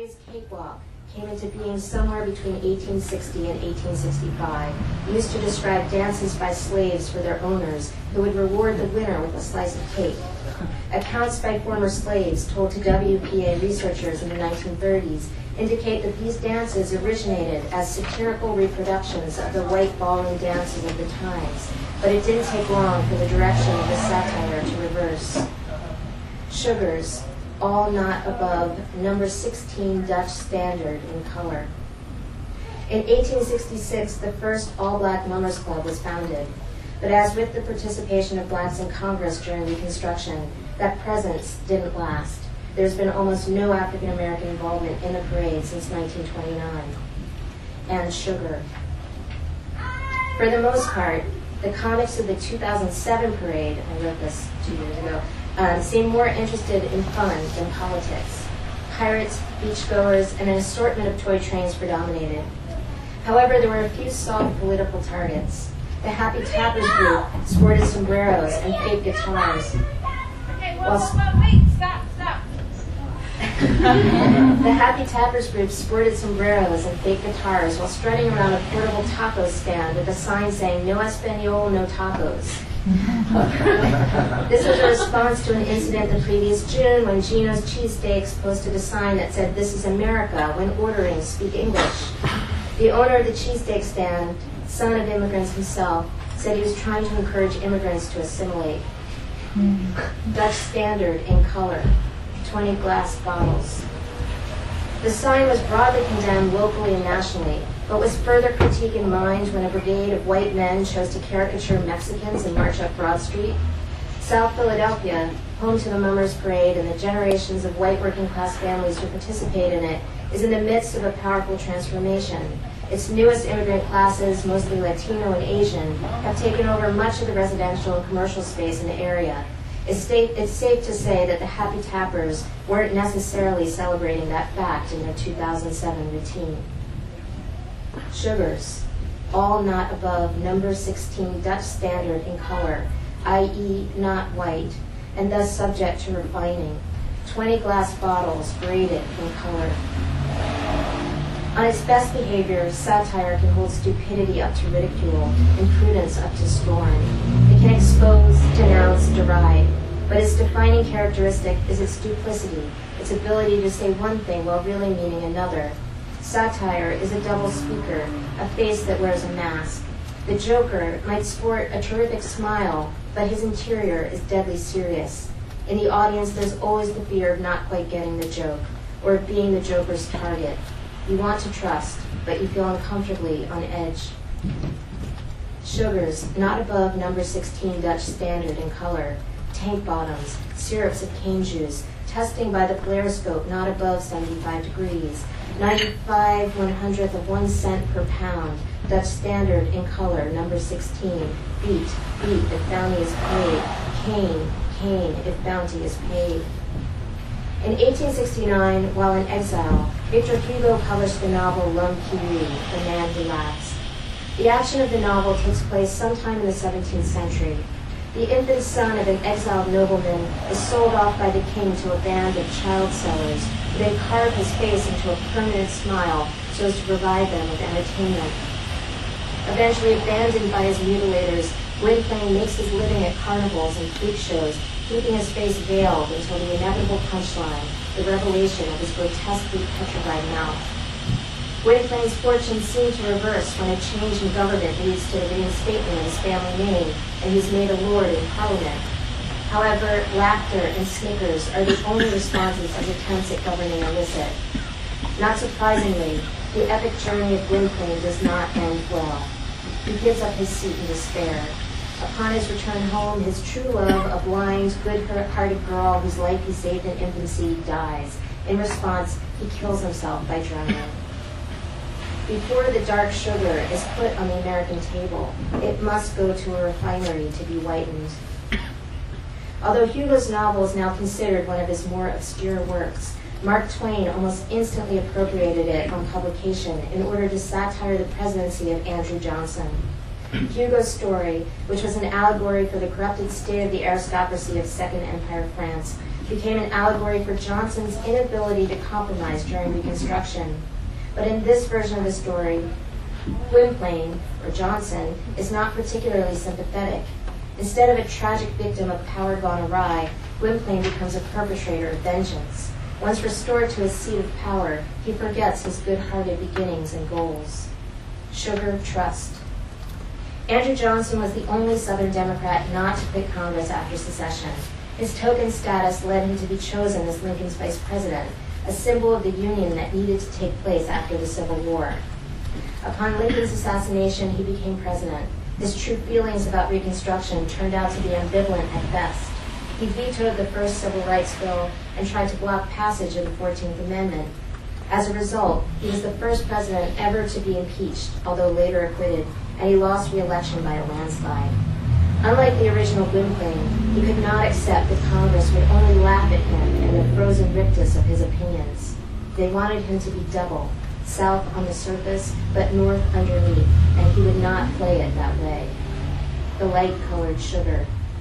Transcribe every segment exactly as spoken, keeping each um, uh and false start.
phrase cakewalk came into being somewhere between eighteen sixty and eighteen sixty-five, used to describe dances by slaves for their owners who would reward the winner with a slice of cake. Accounts by former slaves told to W P A researchers in the nineteen thirties indicate that these dances originated as satirical reproductions of the white ballroom dances of the times, but it didn't take long for the direction of the satire to reverse. Sugars, all not above number sixteen Dutch standard in color. In eighteen sixty-six, the first all-black mummers club was founded, but as with the participation of blacks in Congress during Reconstruction, that presence didn't last. There's been almost no African-American involvement in the parade since nineteen twenty-nine. And sugar. For the most part, the comics of the two thousand seven parade, I wrote this two years ago, um, seemed more interested in fun than politics. Pirates, beachgoers, and an assortment of toy trains predominated. However, there were a few soft political targets. The Happy Tappers group sported sombreros and fake guitars. While Wait, stop, stop. The Happy Tappers group sported sombreros and fake guitars while strutting around a portable taco stand with a sign saying, "No Espanol, no tacos." This was a response to an incident the previous June when Gino's Cheesesteaks posted a sign that said, "This is America. When ordering, speak English." The owner of the cheesesteak stand, son of immigrants himself, said he was trying to encourage immigrants to assimilate. Dutch standard in color, twenty glass bottles. The sign was broadly condemned locally and nationally, but was further critique in mind when a brigade of white men chose to caricature Mexicans and march up Broad Street. South Philadelphia, home to the Mummers Parade and the generations of white working class families who participate in it, is in the midst of a powerful transformation. Its newest immigrant classes, mostly Latino and Asian, have taken over much of the residential and commercial space in the area. It's, safe, it's safe to say that the Happy Tappers weren't necessarily celebrating that fact in their two thousand seven routine. Sugars, all not above number sixteen Dutch standard in color, that is not white, and thus subject to refining. twenty glass bottles braided in color. On its best behavior, satire can hold stupidity up to ridicule, imprudence up to scorn. It can expose, denounce, deride, but its defining characteristic is its duplicity, its ability to say one thing while really meaning another. Satire is a double speaker, a face that wears a mask. The joker might sport a terrific smile, but his interior is deadly serious. In the audience, there's always the fear of not quite getting the joke, or of being the joker's target. You want to trust, but you feel uncomfortably on edge. Sugars, not above number sixteen Dutch standard in color. Tank bottoms, syrups of cane juice, testing by the flarescope not above seventy-five degrees. ninety-five one hundredth of one cent per pound. Dutch standard in color, number sixteen. Beat, beat if bounty is paid. Cane, cane if bounty is paid. In eighteen sixty-nine, while in exile, Victor Hugo published the novel L'Homme qui rit, The Man Who Laughs. The action of the novel takes place sometime in the seventeenth century. The infant son of an exiled nobleman is sold off by the king to a band of child sellers, who then carve his face into a permanent smile so as to provide them with entertainment. Eventually abandoned by his mutilators, Gwynplaine makes his living at carnivals and freak shows, keeping his face veiled until the inevitable punchline, the revelation of his grotesquely petrified mouth. Gwynplaine's fortunes seem to reverse when a change in government leads to the reinstatement of his family name, and he's made a lord in Parliament. However, laughter and snickers are the only responses to attempts at governing illicit. Not surprisingly, the epic journey of Gwynplaine does not end well. He gives up his seat in despair. Upon his return home, his true love, a blind, good-hearted girl whose life he saved in infancy, dies. In response, he kills himself by drowning. Before the dark sugar is put on the American table, it must go to a refinery to be whitened. Although Hugo's novel is now considered one of his more obscure works, Mark Twain almost instantly appropriated it on publication in order to satire the presidency of Andrew Johnson. Hugo's story, which was an allegory for the corrupted state of the aristocracy of Second Empire France, became an allegory for Johnson's inability to compromise during Reconstruction. But in this version of the story, Gwynplaine, or Johnson, is not particularly sympathetic. Instead of a tragic victim of power gone awry, Gwynplaine becomes a perpetrator of vengeance. Once restored to his seat of power, he forgets his good-hearted beginnings and goals. Sugar, trust. Andrew Johnson was the only Southern Democrat not to quit Congress after secession. His token status led him to be chosen as Lincoln's vice president, a symbol of the union that needed to take place after the Civil War. Upon Lincoln's assassination, he became president. His true feelings about Reconstruction turned out to be ambivalent at best. He vetoed the first civil rights bill and tried to block passage of the fourteenth Amendment. As a result, he was the first president ever to be impeached, although later acquitted, and he lost re-election by a landslide. Unlike the original Gwynplaine, he could not accept that Congress would only laugh at him and the frozen rictus of his opinions. They wanted him to be double, south on the surface, but north underneath, and he would not play it that way. The light-colored sugar.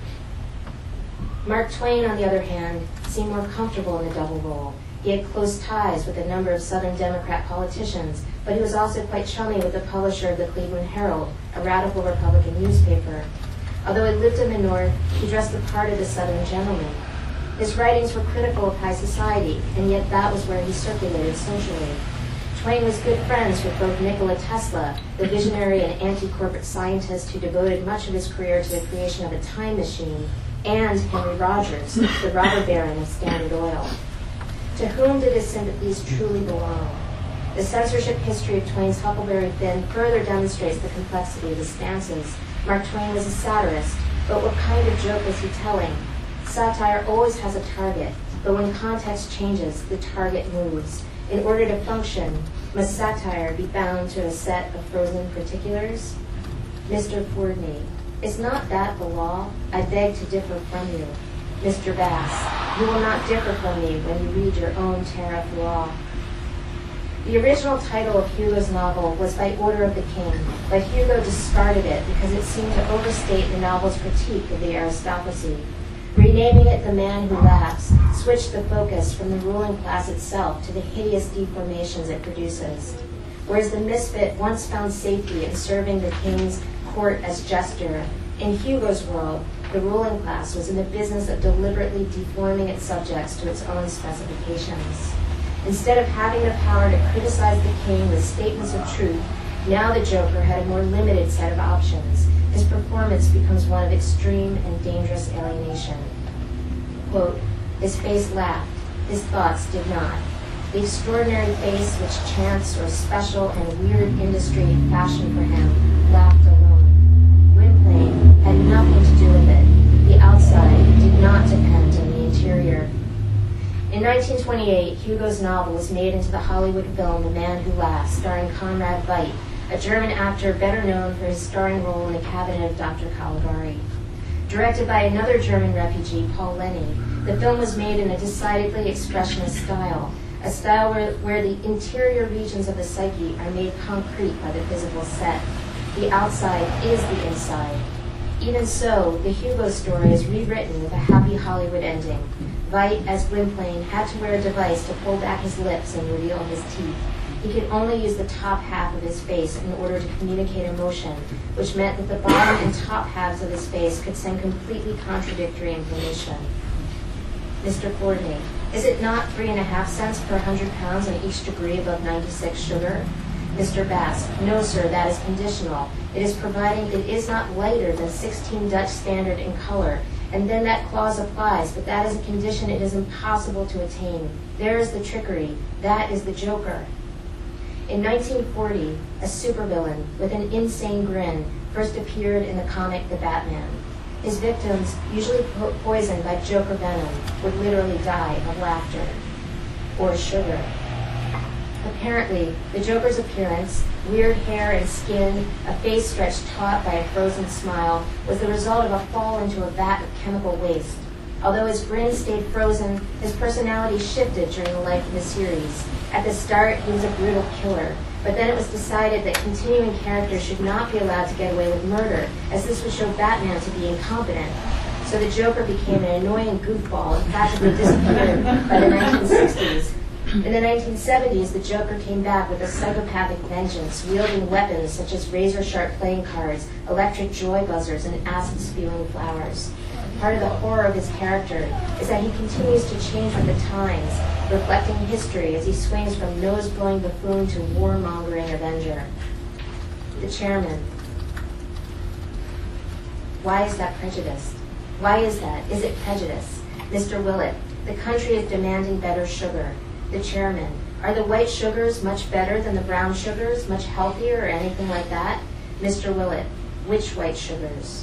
Mark Twain, on the other hand, seemed more comfortable in the double role. He had close ties with a number of Southern Democrat politicians, but he was also quite chummy with the publisher of the Cleveland Herald, a radical Republican newspaper. Although he lived in the North, he dressed the part of the Southern gentleman. His writings were critical of high society, and yet that was where he circulated socially. Twain was good friends with both Nikola Tesla, the visionary and anti-corporate scientist who devoted much of his career to the creation of a time machine, and Henry Rogers, the robber baron of Standard Oil. To whom did his sympathies truly belong? The censorship history of Twain's Huckleberry Finn further demonstrates the complexity of his stances. Mark Twain was a satirist, but what kind of joke was he telling? Satire always has a target, but when context changes, the target moves. In order to function, must satire be bound to a set of frozen particulars? Mister Fordney, is not that the law? I beg to differ from you. Mister Bass, you will not differ from me when you read your own tariff law. The original title of Hugo's novel was By Order of the King, but Hugo discarded it because it seemed to overstate the novel's critique of the aristocracy. Renaming it The Man Who Laughs switched the focus from the ruling class itself to the hideous deformations it produces. Whereas the misfit once found safety in serving the king's court as jester, in Hugo's world, the ruling class was in the business of deliberately deforming its subjects to its own specifications. Instead of having the power to criticize the king with statements of truth, now the Joker had a more limited set of options. His performance becomes one of extreme and dangerous alienation. Quote, his face laughed, his thoughts did not. The extraordinary face which chance or special and weird industry fashioned for him laughed alone. Gwynplaine had nothing to do with it. The outside did not depend on the interior. In nineteen twenty-eight, Hugo's novel was made into the Hollywood film The Man Who Laughs, starring Conrad Veidt, a German actor better known for his starring role in The Cabinet of Doctor Caligari. Directed by another German refugee, Paul Lenny, the film was made in a decidedly expressionist style, a style where, where the interior regions of the psyche are made concrete by the physical set. The outside is the inside. Even so, the Hugo story is rewritten with a happy Hollywood ending. Veidt, as Gwynplaine, had to wear a device to pull back his lips and reveal his teeth. He could only use the top half of his face in order to communicate emotion, which meant that the bottom and top halves of his face could send completely contradictory information. Mister Fordney, is it not three and a half cents per hundred pounds on each degree above ninety-six sugar? Mister Bass, no, sir, that is conditional. It is providing it is not lighter than sixteen Dutch standard in color, and then that clause applies, but that is a condition it is impossible to attain. There is the trickery. That is the Joker. In nineteen forty, a supervillain with an insane grin first appeared in the comic The Batman. His victims, usually po- poisoned by Joker venom, would literally die of laughter or sugar. Apparently, the Joker's appearance, weird hair and skin, a face stretched taut by a frozen smile, was the result of a fall into a vat of chemical waste. Although his grin stayed frozen, his personality shifted during the life of the series. At the start, he was a brutal killer, but then it was decided that continuing characters should not be allowed to get away with murder, as this would show Batman to be incompetent. So the Joker became an annoying goofball and practically disappeared by the nineteen sixties. In the nineteen seventies, the Joker came back with a psychopathic vengeance, wielding weapons such as razor-sharp playing cards, electric joy buzzers, and acid-spewing flowers. Part of the horror of his character is that he continues to change with the times, reflecting history as he swings from nose-blowing buffoon to warmongering avenger. The chairman. Why is that prejudiced? Why is that? Is it prejudice? Mister Willett, the country is demanding better sugar. The chairman, are the white sugars much better than the brown sugars, much healthier or anything like that? Mister Willett, which white sugars?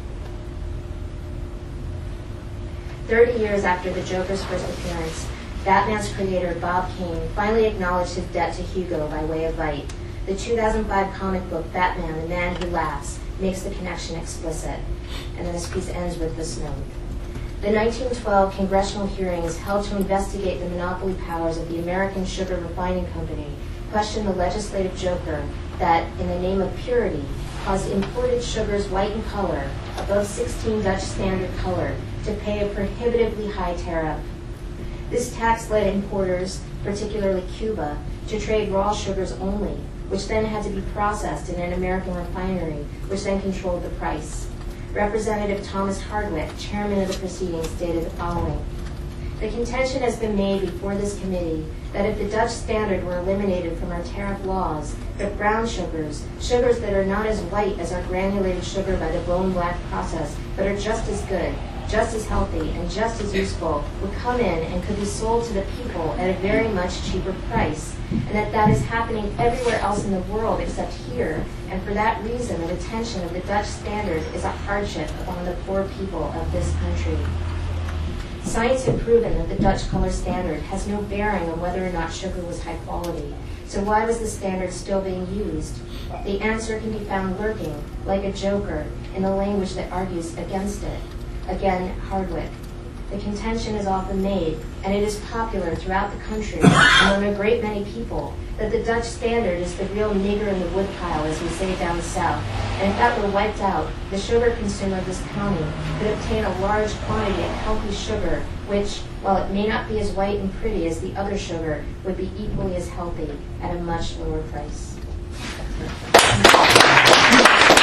Thirty years after the Joker's first appearance, Batman's creator, Bob Kane, finally acknowledged his debt to Hugo by way of right. The two thousand five comic book, Batman, the Man Who Laughs, makes the connection explicit. And then this piece ends with this note. The nineteen twelve congressional hearings held to investigate the monopoly powers of the American Sugar Refining Company questioned the legislative joker that, in the name of purity, caused imported sugars white in color, above sixteen Dutch standard color, to pay a prohibitively high tariff. This tax led importers, particularly Cuba, to trade raw sugars only, which then had to be processed in an American refinery, which then controlled the price. Representative Thomas Hardwick, chairman of the proceedings, stated the following. The contention has been made before this committee that if the Dutch standard were eliminated from our tariff laws, that brown sugars, sugars that are not as white as our granulated sugar by the bone black process, but are just as good, just as healthy, and just as useful, would come in and could be sold to the people at a very much cheaper price, and that that is happening everywhere else in the world except here, and for that reason the retention of the Dutch standard is a hardship upon the poor people of this country. Science had proven that the Dutch color standard has no bearing on whether or not sugar was high quality. So why was the standard still being used? The answer can be found lurking, like a joker, in the language that argues against it. Again, Hardwick. The contention is often made, and it is popular throughout the country among a great many people, that the Dutch standard is the real nigger in the woodpile, as we say down south, and if that were wiped out, the sugar consumer of this county could obtain a large quantity of healthy sugar, which, while it may not be as white and pretty as the other sugar, would be equally as healthy at a much lower price.